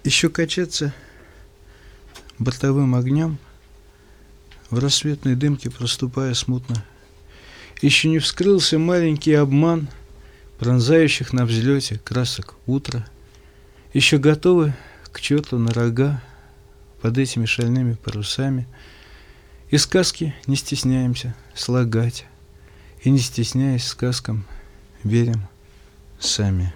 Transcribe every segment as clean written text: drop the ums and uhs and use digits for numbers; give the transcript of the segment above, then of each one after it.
Еще качаться бортовым огням, в рассветной дымке проступая смутно. Еще не вскрылся маленький обман пронзающих на взлете красок утра. Еще готовы к чёрту на рога под этими шальными парусами. И сказки не стесняемся слагать, и не стесняясь сказкам верим сами.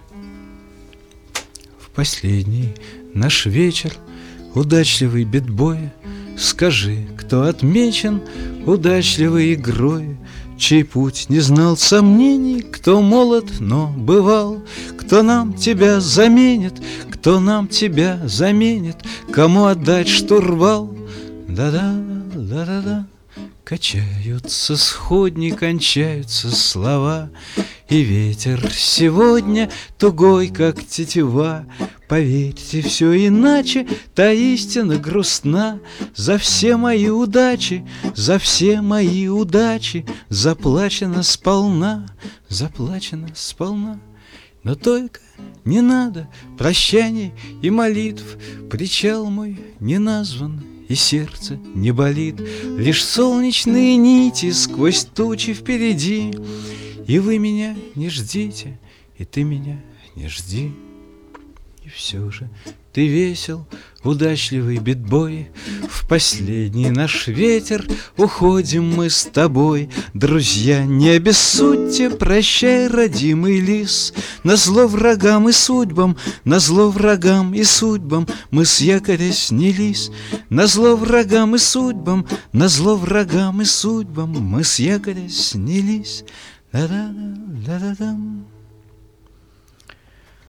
В последний наш вечер, удачливый битбой, скажи, кто отмечен удачливой игрой, чей путь не знал сомнений, кто молод, но бывал, кто нам тебя заменит, кто нам тебя заменит, кому отдать штурвал. Да-да, да-да-да. Качаются сходни, кончаются слова, и ветер сегодня тугой, как тетива. Поверьте, все иначе, та истина грустна. За все мои удачи, за все мои удачи заплачено сполна, заплачено сполна. Но только не надо прощаний и молитв, причал мой не назван, и сердце не болит. Лишь солнечные нити сквозь тучи впереди. И вы меня не ждите, и ты меня не жди. И все же ты весел, удачливый битбой. В последний наш ветер уходим мы с тобой. Друзья, не обессудьте, прощай, родимый лис. Назло врагам и судьбам, назло врагам и судьбам мы с якоря снялись. Назло врагам и судьбам, назло врагам и судьбам мы с якоря снялись. Да-да-да, да-да-дам.